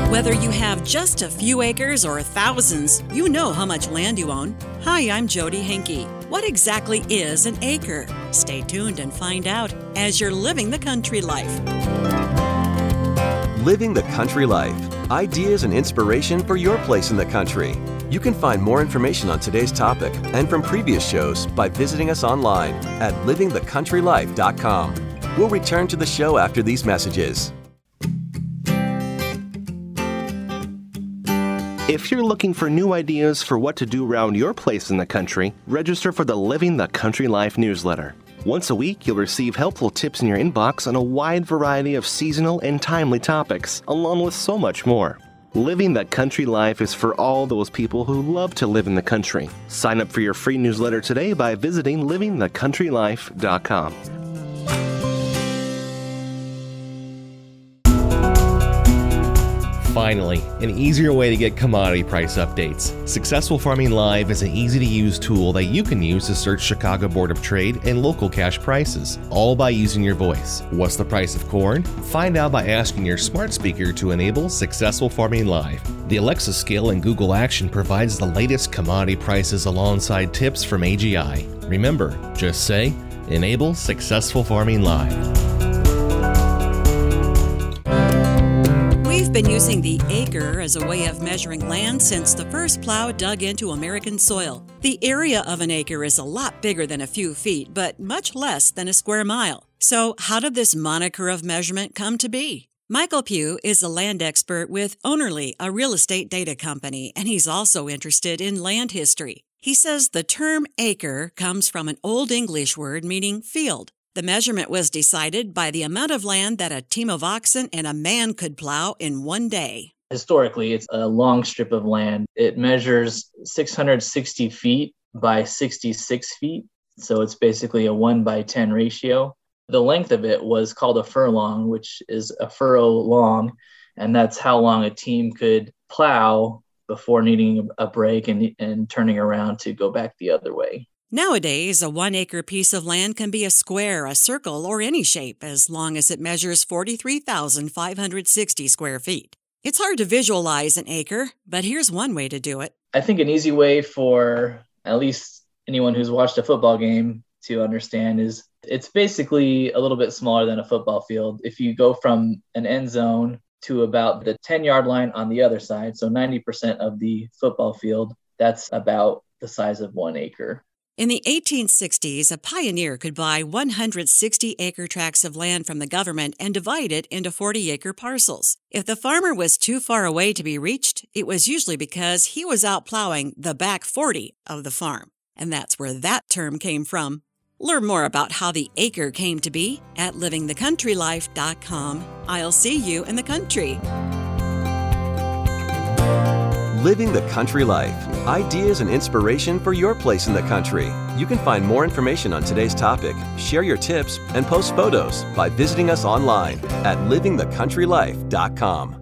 Whether you have just a few acres or thousands, you know how much land you own. Hi, I'm Jody Henke. What exactly is an acre? Stay tuned and find out as you're living the country life. Living the Country Life. Ideas and inspiration for your place in the country. You can find more information on today's topic and from previous shows by visiting us online at livingthecountrylife.com. We'll return to the show after these messages. If you're looking for new ideas for what to do around your place in the country, register for the Living the Country Life newsletter. Once a week, you'll receive helpful tips in your inbox on a wide variety of seasonal and timely topics, along with so much more. Living the Country Life is for all those people who love to live in the country. Sign up for your free newsletter today by visiting livingthecountrylife.com. Finally, an easier way to get commodity price updates. Successful Farming Live is an easy-to-use tool that you can use to search Chicago Board of Trade and local cash prices, all by using your voice. What's the price of corn? Find out by asking your smart speaker to enable Successful Farming Live. The Alexa skill in Google Action provides the latest commodity prices alongside tips from AGI. Remember, just say, enable Successful Farming Live. We've been using the acre as a way of measuring land since the first plow dug into American soil. The area of an acre is a lot bigger than a few feet, but much less than a square mile. So how did this moniker of measurement come to be? Michael Pugh is a land expert with Ownerly, a real estate data company, and he's also interested in land history. He says the term acre comes from an Old English word meaning field. The measurement was decided by the amount of land that a team of oxen and a man could plow in one day. Historically, it's a long strip of land. It measures 660 feet by 66 feet. So it's basically a 1:10 ratio. The length of it was called a furlong, which is a furrow long. And that's how long a team could plow before needing a break and turning around to go back the other way. Nowadays, a 1 acre piece of land can be a square, a circle, or any shape as long as it measures 43,560 square feet. It's hard to visualize an acre, but here's one way to do it. I think an easy way for at least anyone who's watched a football game to understand is it's basically a little bit smaller than a football field. If you go from an end zone to about the 10-yard line on the other side, so 90% of the football field, that's about the size of 1 acre. In the 1860s, a pioneer could buy 160-acre tracts of land from the government and divide it into 40-acre parcels. If the farmer was too far away to be reached, it was usually because he was out plowing the back 40 of the farm. And that's where that term came from. Learn more about how the acre came to be at livingthecountrylife.com. I'll see you in the country. Living the Country Life. Ideas and inspiration for your place in the country. You can find more information on today's topic, share your tips, and post photos by visiting us online at livingthecountrylife.com.